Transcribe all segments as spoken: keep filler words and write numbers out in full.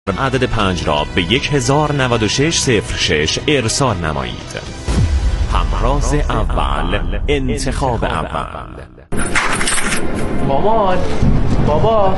عدد پنج را به یک هزار نود و شش صفر شش ارسال نمایید. همراز اول، انتخاب اول. مامان، بابا،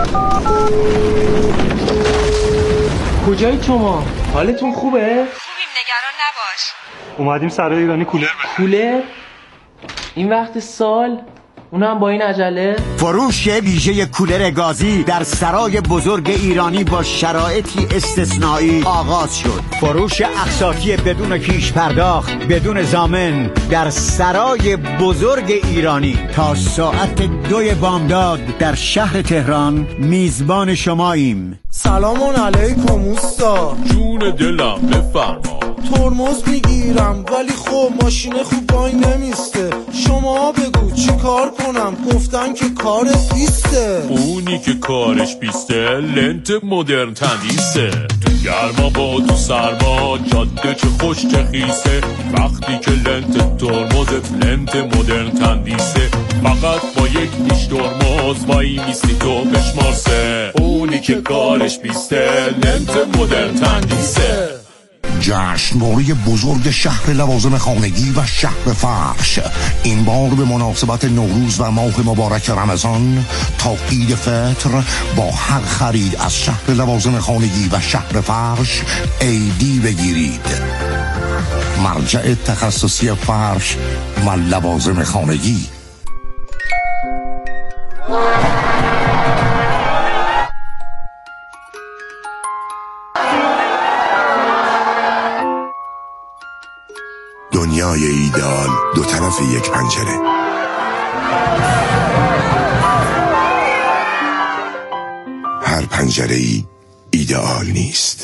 کجایی شما؟ حالتون خوبه؟ خوبیم، نگران نباش. اومدیم سرای ایرانی کولر بخریم. کولر؟ این وقت سال؟ اونم با این عجله؟ فروش ویژه کولر گازی در سرای بزرگ ایرانی با شرایطی استثنایی آغاز شد. فروش اقساطی بدون پیش پرداخت، بدون ضامن در سرای بزرگ ایرانی تا ساعت دوی بامداد در شهر تهران. میزبان شماییم. سلام علیکم اوستا. جون دلم بفرما. ترمز میگیرم ولی خب ماشین خوب پای نمیسته. شما بگو چی کار کنم؟ گفتن که کارت بیسته. اونی که کارش بیسته لنت مدرن تندیسه. تو گرما با تو سرما جاده چه خوش چه خیسه. وقتی که لنت ترمز لنت مدرن تندیسه. فقط با یک نیش ترمز وای میستی تو بشمارسه. اونی که کارش بیسته لنت مدرن تندیسه. جشنواره بزرگ شهر لوازم خانگی و شهر فرش این بار به مناسبت نوروز و ماه مبارک رمضان تا عید فطر با هر خرید از شهر لوازم خانگی و شهر فرش ایدی بگیرید. مرجع تخصصی فرش و لوازم خانگی. دنیای ایدئال دو طرف یک پنجره. هر پنجره ای ایدئال نیست.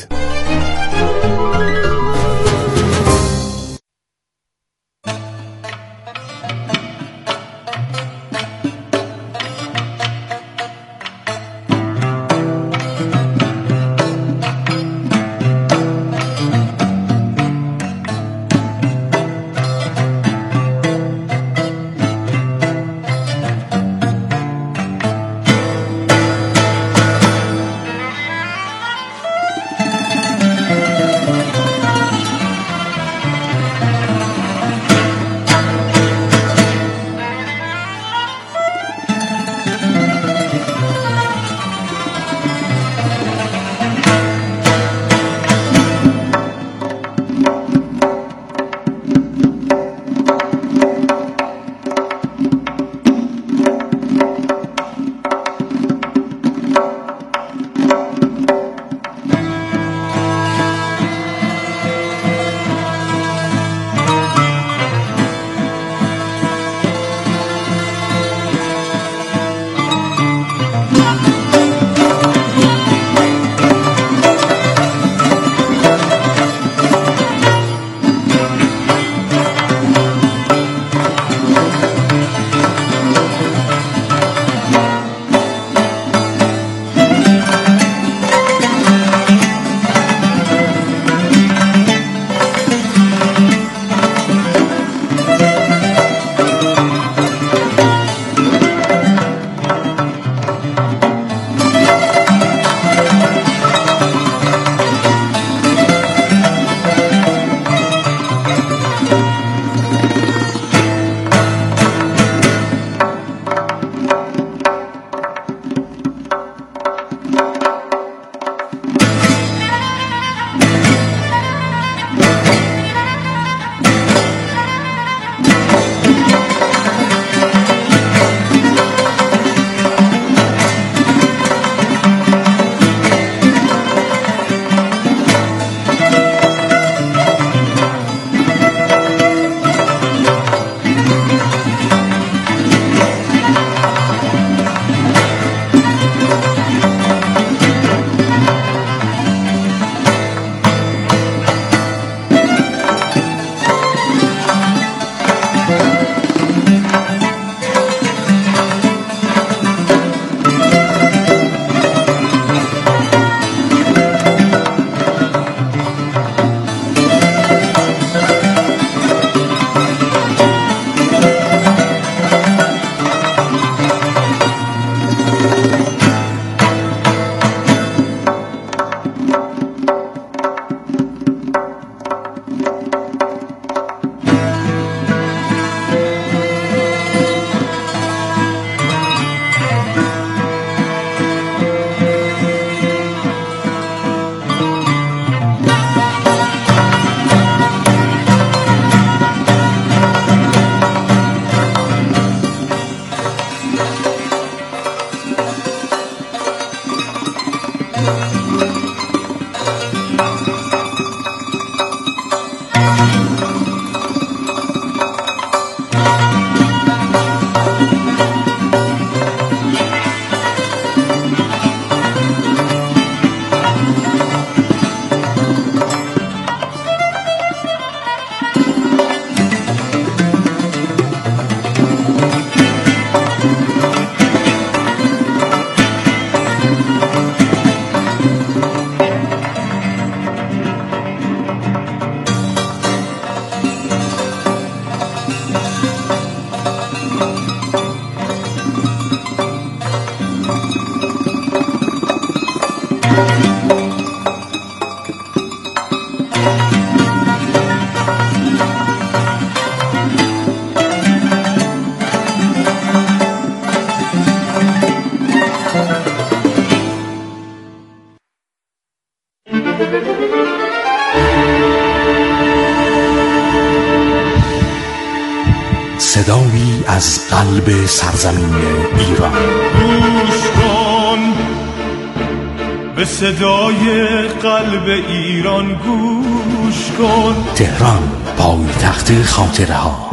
صدایی از قلب سرزمین ایران. گوش کن به صدای قلب ایران، گوش کن. تهران، پایتخت خاطره ها.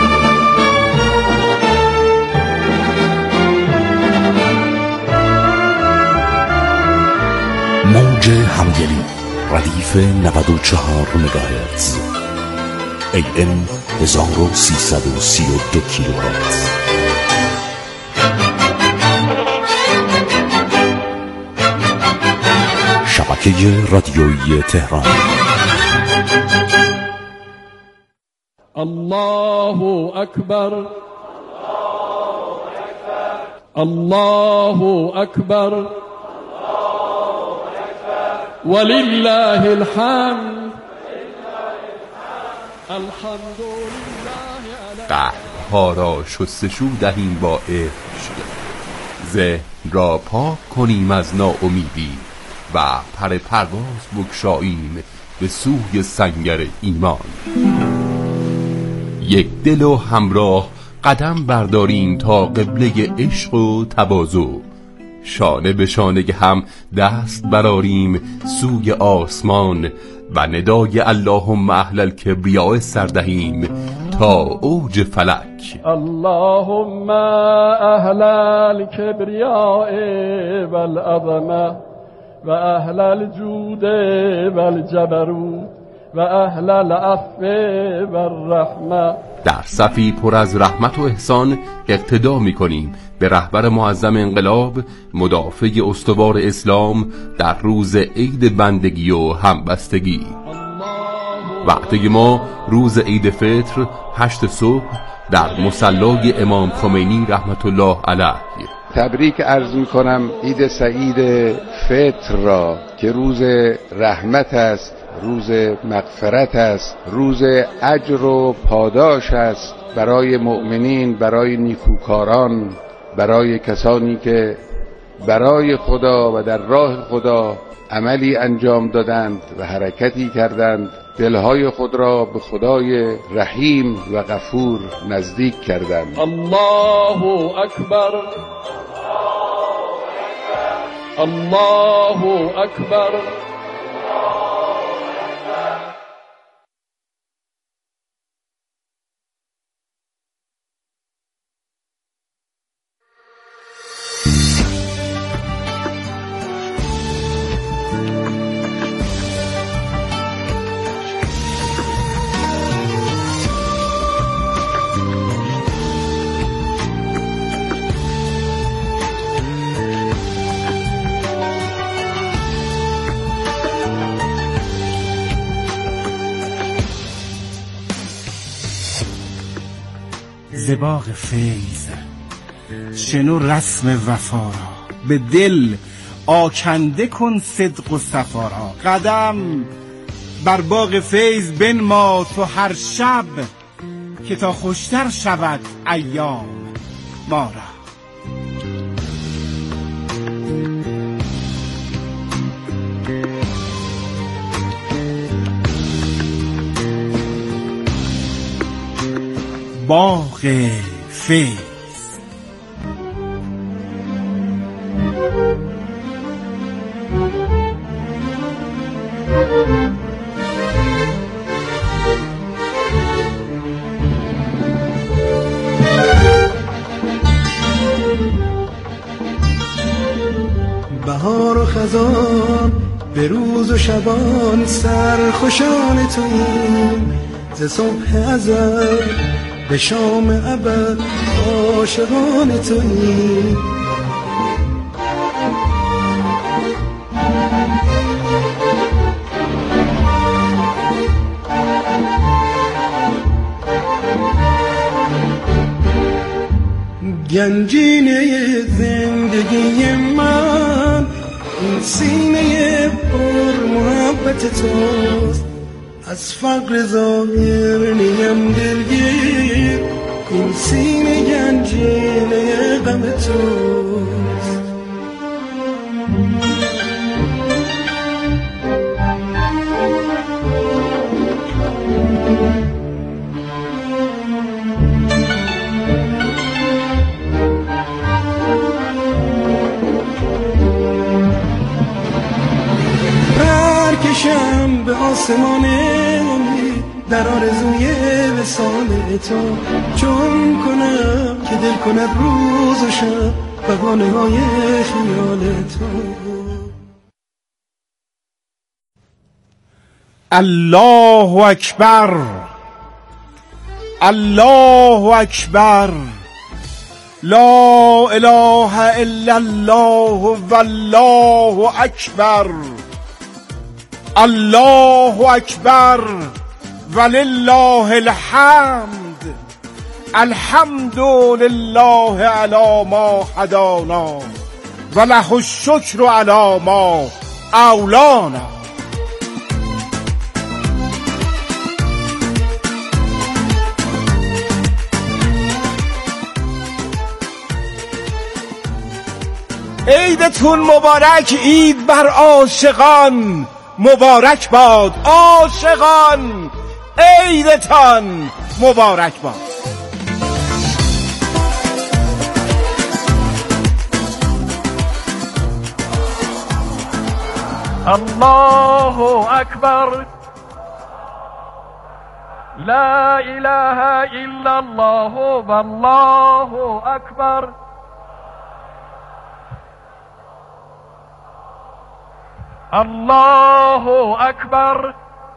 موج همدلی، ردیف نود و چهار مگاهرتز، ای ام هزار و سیصد و سی و دو کیلوهرتز. شبکه رادیویی تهران. الله اکبر، الله اکبر، ولله الحمد. قهرها را شستشو دهیم با عشق، ذهن را پاک کنیم از ناامیدی و پر پرواز بگشاییم به سوی سنگر ایمان. یک دل و همراه قدم برداریم تا قبله عشق و تواضع، شانه به شانه هم دست براریم سوی آسمان و ندای اللهم اهل الکبریاء سردهیم تا اوج فلک. اللهم اهل الکبریاء والعظمه و اهل الجود والجبروت و اهل العفو والرحمه. در صفی پر از رحمت و احسان اقتدا می‌کنیم به رهبر معظم انقلاب، مدافع استوار اسلام در روز عید بندگی و همبستگی. وقتی ما روز عید فطر هشت صبح در مصلی امام خمینی رحمت الله علیه تبریک عرض می‌کنم عید سعید فطر را که روز رحمت است، روز مغفرت است، روز اجر و پاداش است برای مؤمنین، برای نیکوکاران، برای کسانی که برای خدا و در راه خدا عملی انجام دادند و حرکتی کردند، دلهای خود را به خدای رحیم و غفور نزدیک کردند. الله اکبر، الله اکبر. ز باغ فیض شنو رسم وفا را، به دل آکنده کن صدق و صفا را. قدم بر باغ فیض بنما تو هر شب، که تا خوشتر شود ایام ما را. باغ فیض. بهار و خزان به روز و شبان سرخوشان توییم، ز صبح ازل به شام ابد عاشقان توییم. گنجینه زندگی من این سینه صورت توست، از فقر ظاهر نیم دلگیر، این سینه گنجینه غم توست. پرکشم به آسمان امید در آرزوی وصال تو، چون کنم که دل کند روز و شب بهانه های خیال تو. الله اکبر، الله اکبر، لا اله الا الله والله اکبر، الله اکبر ولله الحمد، الحمد لله علی ما هدانا و له الشکر علی ما اولانا. عیدتون مبارک، عید بر عاشقان مبارک باد، عاشقان عیدتان مبارک باد. الله اکبر، لا اله الا الله والله اکبر، الله اکبر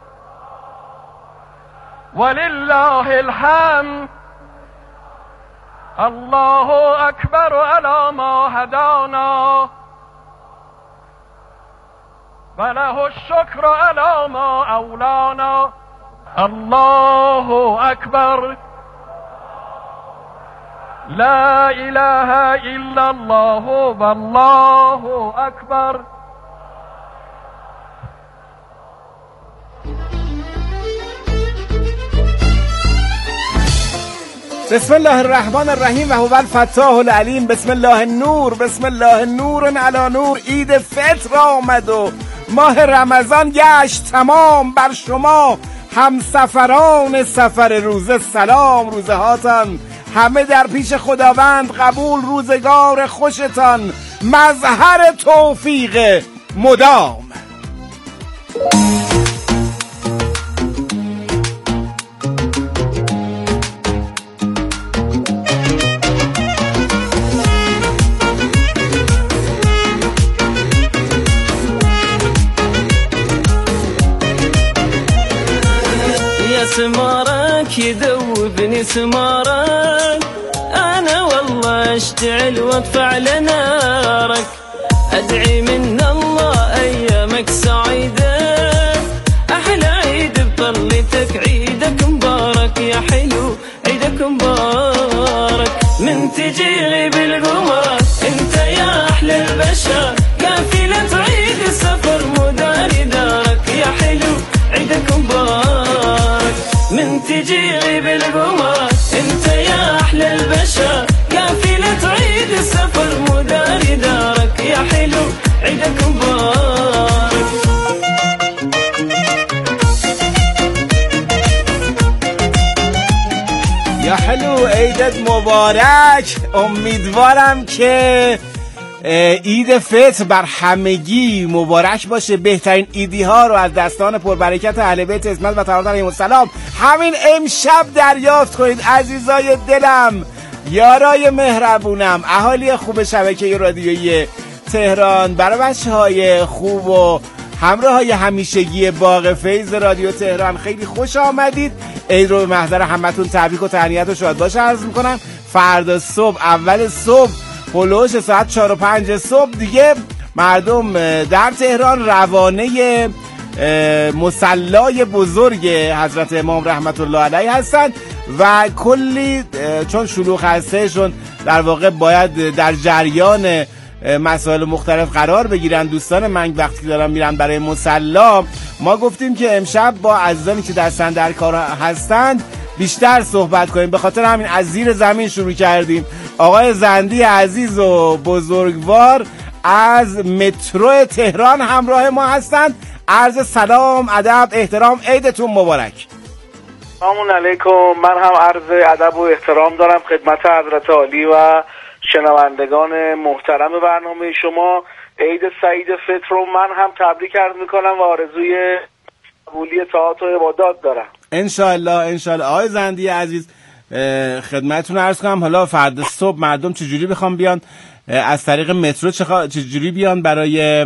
ولله الحمد، الله اکبر علی ما هدانا و له الشکر علی ما اولانا. الله اکبر، لا اله الا الله والله اکبر. بسم الله الرحمن الرحیم و هو الفتاح العلیم. بسم الله النور، بسم الله نور علی نور. عید فطر آمد و ماه رمضان گشت تمام بر شما همسفران سفر روزه. سلام، روزه هاتان همه در پیش خداوند قبول، روزگار خوشتان مظهر توفیق مدام. سمارك يذوبني سمارك، أنا والله أشتعل وأدفع لنارك، أدعي من الله أيامك سعيدة، أحلى عيد بطلتك عيدك مبارك يا حلو عيدك مبارك. من تجيلي بالقمر انت يا أحلى البشر، قافلة عيد السفر مداري دارك يا حلو عيدك مبارك. من تجيلي بالقمر انت يا احلى البشر، قافلة عيد السفر مداري دارك يا حلو عيدك مبارك. یا حلو عیدت مبارک. امیدوارم که عید فطر بر همگی مبارک باشه. بهترین ایدی ها رو از دستان پربرکت اهل بیت عصمت و طهارت علیهم السلام همین امشب دریافت کنید. عزیزای دلم، یارای مهربونم، اهالی خوب شبکه رادیویی تهران، برای بچه‌های خوب و همراه های همیشگی باغ فیض رادیو تهران خیلی خوش آمدید. عید رو به محضر همتون تبریک و تهنیت و شادباش عرض میکنم. فردا صبح اول صبح هلوش ساعت چهار و پنج صبح دیگه مردم در تهران روانه مصلای بزرگ حضرت امام رحمت الله علیه هستن و کلی چون شلوغ هستهشون در واقع باید در جریان مسائل مختلف قرار بگیرن. دوستان من وقتی دارن میرن برای مصلی، ما گفتیم که امشب با عزیزانی که دستن در کار هستند بیشتر صحبت کنیم، به خاطر همین از زیر زمین شروع کردیم. آقای زندی عزیز و بزرگوار از مترو تهران همراه ما هستند. عرض سلام، ادب، احترام، عیدتون مبارک. سلام علیکم. من هم عرض ادب و احترام دارم خدمت حضرت عالی و شنوندگان محترم برنامه شما. عید سعید فطر رو من هم تبریک عرض میکنم و آرزوی قبولی طاعات و عبادات دارم. انشالله انشالله. آقای زندی عزیز خدمتتون عرض کنم، حالا فردا صبح مردم چجوری بخوام بیان از طریق مترو چجوری بیان برای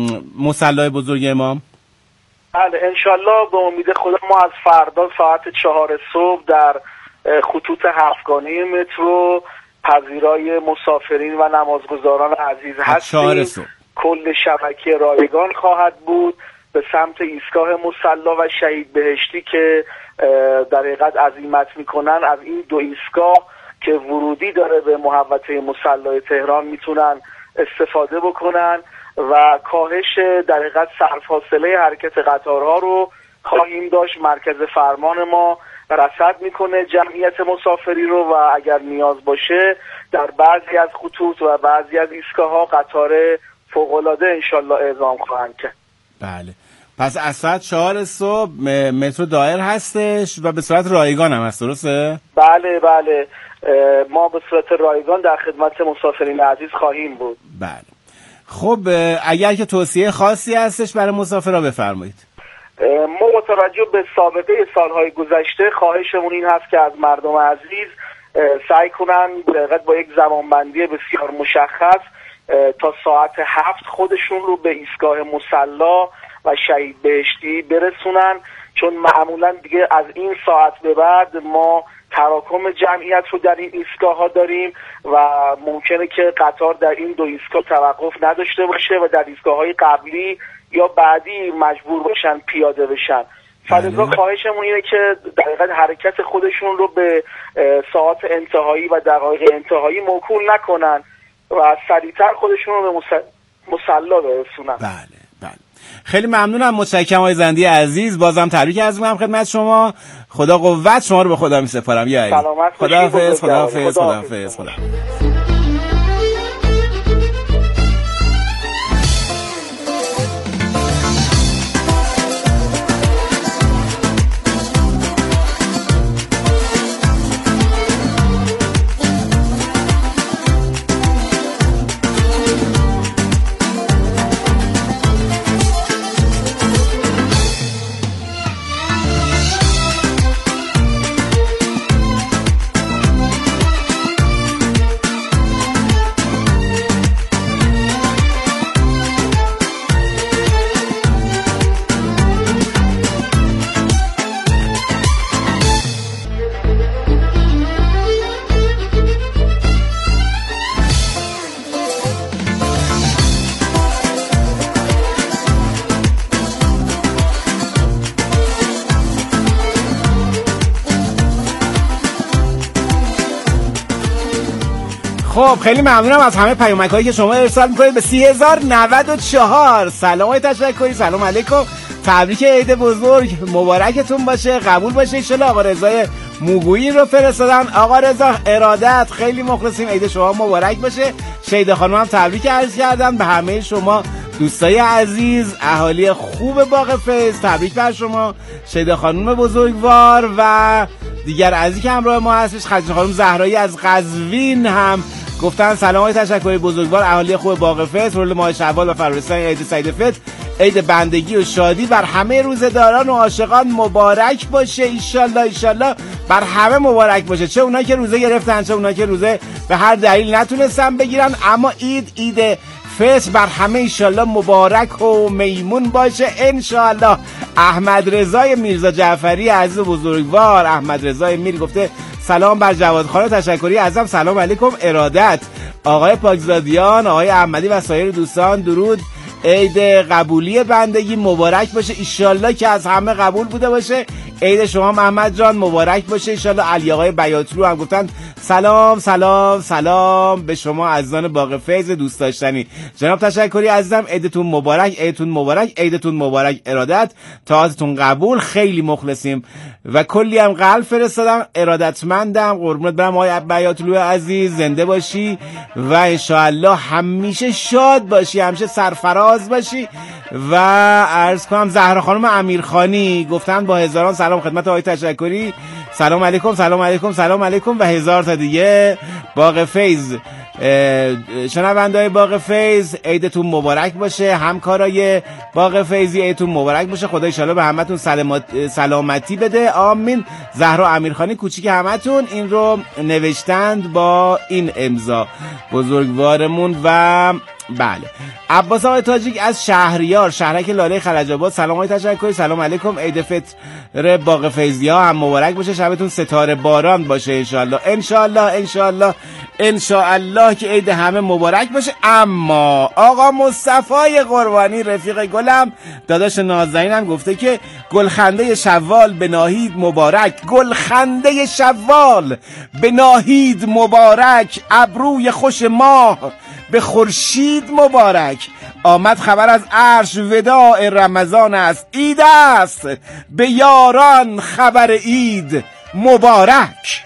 مصلی بزرگ امام؟ بله انشالله به امید خدا ما از فردا ساعت چهار صبح در خطوط هفتگانه مترو پذیرای مسافرین و نمازگزاران عزیز هستیم. کل شبکه رایگان خواهد بود به سمت ایستگاه مصلی و شهید بهشتی که در حقیقت عزیمت میکنن. از این دو ایستگاه که ورودی داره به محوطه مصلی تهران میتونن استفاده بکنن و کاهش در حقیقت سرفاصله حرکت قطارها رو خواهیم داشت. مرکز فرمان ما رصد میکنه جمعیت مسافری رو و اگر نیاز باشه در بعضی از خطوط و بعضی از ایستگاه‌ها قطار فوق‌العاده انشالله اعزام خواهند کرد. بله، پس از ساعت چهار صبح مترو دایر هستش و به صورت رایگان هم هست، درسته؟ بله بله، ما به صورت رایگان در خدمت مسافرین عزیز خواهیم بود. بله. خب اگر که توصیه خاصی هستش برای مسافرها بفرمایید. ما متوجه به سابقه سالهای گذشته خواهشمون این هست که از مردم عزیز سعی کنن دقیقاً با یک زمانبندی بسیار مشخص تا ساعت هفت خودشون رو به ایستگاه مصلی و شهید بهشتی برسونن، چون معمولا دیگه از این ساعت به بعد ما تراکم جمعیت رو در این ایستگاه ها داریم و ممکنه که قطار در این دو ایستگاه توقف نداشته باشه و در ایستگاه های قبلی یا بعدی مجبور باشن پیاده بشن. فلذا خواهشمون اینه که در حقیقت حرکت خودشون رو به ساعات انتهایی و دقایق انتهایی موکول نکنن و سریعتر خودشون رو به مصلی برسونن. بله بله، خیلی ممنونم، متشکرم آقای زندی عزیز. بازم تبریک عرض می‌کنم خدمت شما. خدا قوت شما رو به خدا می‌سپارم. یا علی خداحافظ خداحافظ خداحافظ خدا. خب خیلی ممنونم از همه پیامک هایی که شما ارسال میکنید به سی هزار و نود و چهار. سلام های تشکری، سلام علیکم، تبریک عید بزرگ مبارکتون باشه، قبول باشه ان آقا رضای موگویی رو فرستادن. آقا رضا ارادت، خیلی مخلصیم، عید شما مبارک باشه. شیده خانم هم تبریک عرض کردن به همه شما دوستای عزیز، اهالی خوب باغ فیض، تبریک بر شما. شیده خانم بزرگوار و دیگر عزیزی که همراه ما هستش، خدیجه خانم زهرایی از قزوین هم گفتن سلام های تشکری بزرگوار، اهالی خوب باغ فیض، رول ماه شوال و فرارسان عید سعید فطر، عید بندگی و شادی بر همه روزداران و عاشقان مبارک باشه. ایشالله ایشالله بر همه مبارک باشه، چه اونایی که روزه گرفتن چه اونایی که روزه به هر دلیل نتونستن بگیرن، اما عید عید فطر بر همه ایشالله مبارک و میمون باشه انشالله. احمد رضای میرزا جعفری عزیز و بزرگوار، احمد رضای میر گفته سلام بر جواد خان تشکری اعظم، سلام علیکم ارادت. آقای پاکزادیان، آقای احمدی و سایر دوستان درود عید قبولی بندگی مبارک باشه، ایشالله که از همه قبول بوده باشه. عید شما محمد جان مبارک باشه ایشالله. علی آقای بیاتلو هم گفتن سلام سلام سلام به شما عزیزان باغ فیض دوست داشتنی. جناب تشکری عزیزم، عیدتون مبارک، عیدتون مبارک، عیدتون مبارک. ارادت، تازتون قبول، خیلی مخلصیم و کلی هم قلب فرستادم. ارادتمندم، قربونت برم آقای بیاتلو عزیز، زنده باشی و انشاءالله همیشه شاد باشی، همیشه سرفراز باشی. و عرض کنم زهرا خانم امیرخانی گفتن با هزاران سلام خدمت آقای تشکری، سلام علیکم سلام علیکم سلام علیکم و هزار تا دیگه. باغ فیض، شنونده‌های باغ فیض عیدتون مبارک باشه، همکارای باغ فیضی عیدتون مبارک باشه، خدا ان شاءالله به همتون سلامت سلامتی بده، آمین. زهرا امیرخانی کوچیک همتون این رو نوشتند با این امضا، بزرگوارمون. و بله عباس آقای تاجیک از شهریار، شهرک لاله خلج آباد، سلام آقای تشکری، سلام علیکم. عید فطر باغ فیضی ها هم مبارک باشه، شبتون ستاره باران باشه انشالله انشالله انشالله انشالله که عید همه مبارک باشه. اما آقا مصطفی قربانی رفیق گلم، داداش نازنینم، گفته که گلخنده شوال به ناهید مبارک، گلخنده شوال به ناهید مبارک، ابروی خوش ماه به خورشید مبارک. آمد خبر از عرش وداع رمضان است، عید است به یاران خبر عید مبارک.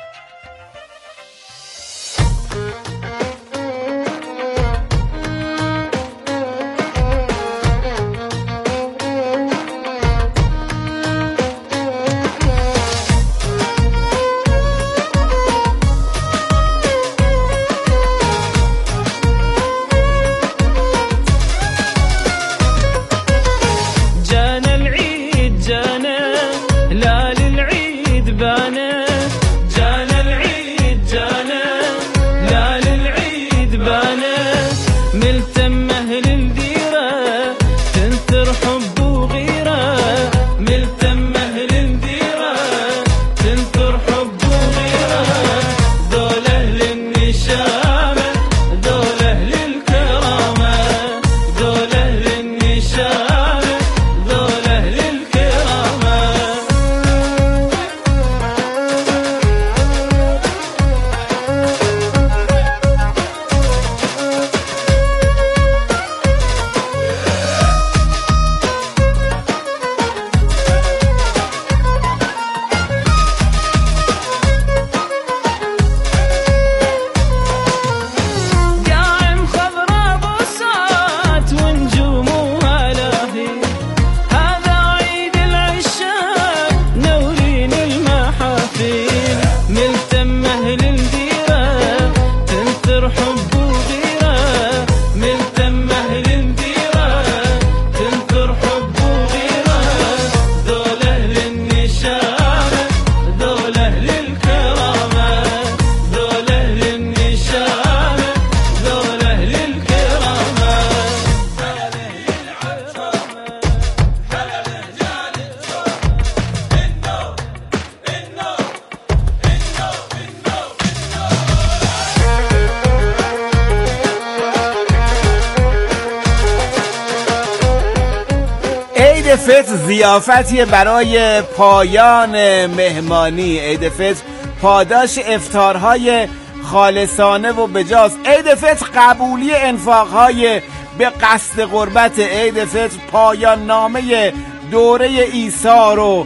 فطر ضیافتی برای پایان مهمانی. عید فطر پاداش افطارهای خالصانه و بجاست. عید فطر قبولی انفاقهای به قصد قربت. عید فطر پایان نامه دوره ایثار و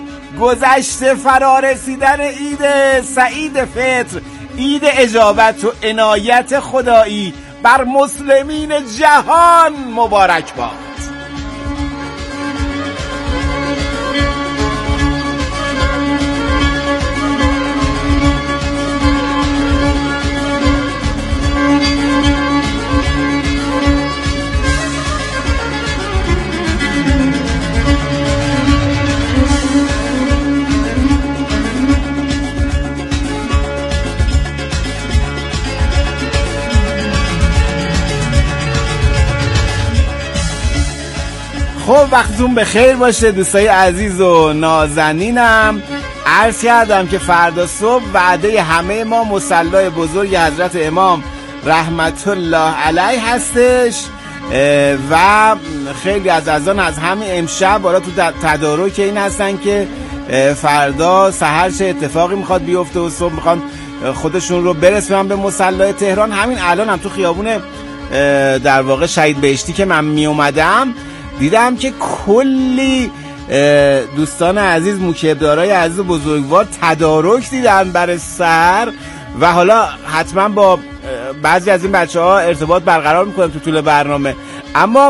گذشته فرارسیدن عید سعید فطر، عید اجابت و عنایت خدایی بر مسلمین جهان مبارک باد. خب وقتتون بخیر باشه دوستای عزیز و نازنینم. عرض کردم که فردا صبح وعده همه ما مصلی بزرگ حضرت امام رحمت الله علیه هستش و خیلی از عزیزان از همین امشب بالا تو تدارک این هستن که فردا سحر چه اتفاقی میخواد بیفته و صبح میخوان خودشون رو برسونن به مصلی تهران. همین الان هم تو خیابون در واقع شهید بهشتی که من می اومدم دیدم که کلی دوستان عزیز، موکبدارای عزیز بزرگوار تدارک دیدن برای سحر و حالا حتما با بعضی از این بچه ها ارتباط برقرار میکنم تو طول برنامه. اما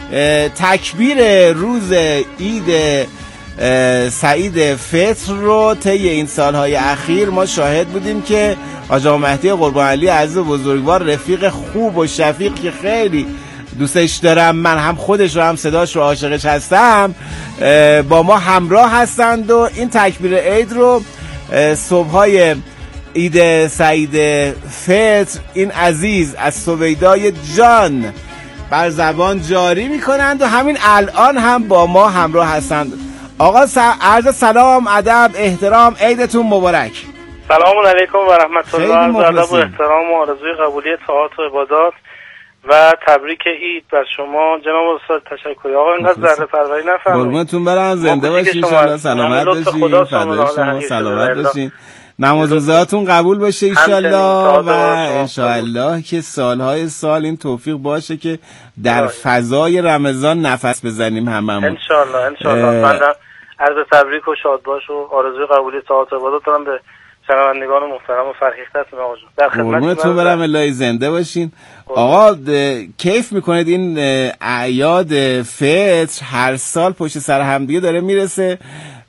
تکبیر روز عید سعید فطر رو طی این سالهای اخیر ما شاهد بودیم که آقا مهدی قربان علی عزیز بزرگوار، رفیق خوب و شفیق که خیلی دوستش دارم، من هم خودش رو هم صداش رو عاشقش هستم، با ما همراه هستند و این تکبیر عید رو صبحهای عید سعید فطر این عزیز از سویدای جان بر زبان جاری میکنند و همین الان هم با ما همراه هستند. آقا س... عرض سلام، ادب، احترام، عیدتون مبارک. سلام علیکم و رحمت الله. عرض ادب و احترام و آرزوی قبولی طاعات و عبادات و تبریک عید بر شما جناب استاد. تشکر. آقا اینقدر ذره پروری نفرمایید. قربونتون برم، زنده باشین، ان شاء الله سلامت باشین، فدای شما، سلامت باشین، نماز روزاتون قبول باشه ان شاء الله و ان شاء الله که سالهای سال این توفیق باشه که در فضای رمضان نفس بزنیم هممون ان شاء الله. ان شاء الله. من عرض تبریک و شادباش و آرزوی قبولی طاعات و عبادات دارم به شنوندگان محترم و فرهیخته‌تون. آقا جون در خدمتتون برم، الهی زنده باشین. آقا کیف میکنید این اعیاد فطر هر سال پشت سر هم دیگه داره میرسه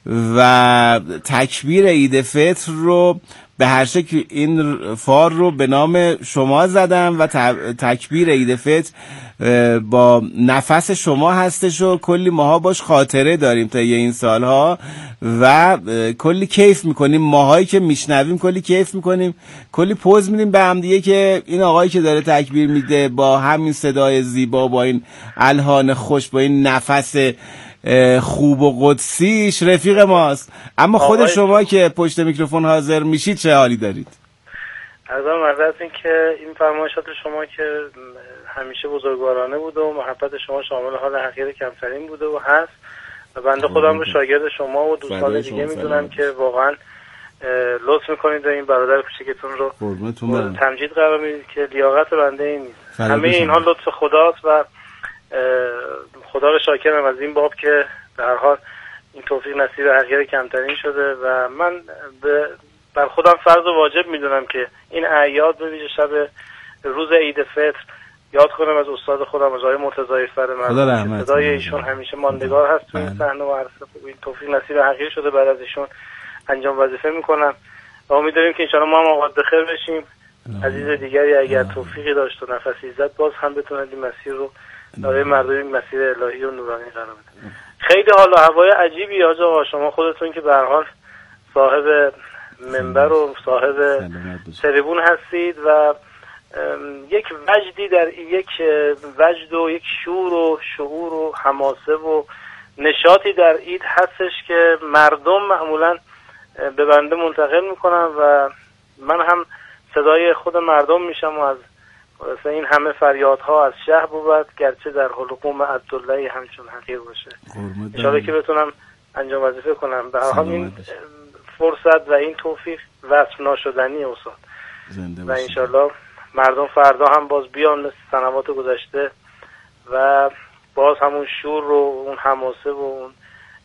و تکبیر عید فطر رو به هر شکل این فار رو به نام شما زدم و تکبیر عید فطر با نفس شما هستش و کلی ماها باش خاطره داریم تا این سالها و کلی کیف میکنیم، ماهایی که میشنویم کلی کیف میکنیم، کلی پوز میدیم به هم دیگه که این آقایی که داره تکبیر میده با همین صدای زیبا، با این الحان خوش، با این نفس خوب و قدسیش رفیق ماست. اما خود شما که پشت میکروفون حاضر میشید چه حالی دارید؟ عرضم از این که این فرمایشات شما که همیشه بزرگوارانه بوده و محبت شما شامل حال حقیر کمترین بوده و هست و بنده خودم رو شاگرد شما و دوستان دیگه میدونم که واقعا لطف میکنید و این برادر کوچیکتون رو تمجید قرار میدید که لیاقت بنده این نیست. همه اینها لطف خداست و خدا رو شاکرم از این باب که به هر حال این توفیق نصیب حقیر کمترین شده و من به بر خودم فرض و واجب میدونم که این اعیاد به ویژه شب روز عید فطر یاد کنم از استاد خودم از آقای مرتضی فرمند. صدای ایشون همیشه ماندگار هست تو این صحنه و این توفیق نصیب حقیر شده، بعد از ایشون انجام وظیفه میکنم و امیدواریم که انشاءالله ما هم آقاد بخیر بشیم. عزیز دیگری اگر توفیقی داشت و نفسی زد باز هم بتونه این مسیر رو برای مردم این مسیر الهی و نورانی قرار بده. خیلی حال و هوای عجیبی آقا شما خودتون که به هر حال صاحب منبر و صاحب تریبون هستید و یک وجدی در یک وجد و یک شور و شعور و حماسه و نشاطی در عید هستش که مردم معمولا به بنده منتقل میکنن و من هم صدای خود مردم میشم و از واسه این همه فریادها از شهر بود گرچه در حلقوم عبدالله همچون حقیر باشه. انشاءالله که بتونم انجام وظیفه کنم. به هر حال این فرصت و این توفیق وصف ناشدنی استاد و انشاءالله مردم فردا هم باز بیان مثل سنوات گذشته و باز همون شور و اون حماسه و اون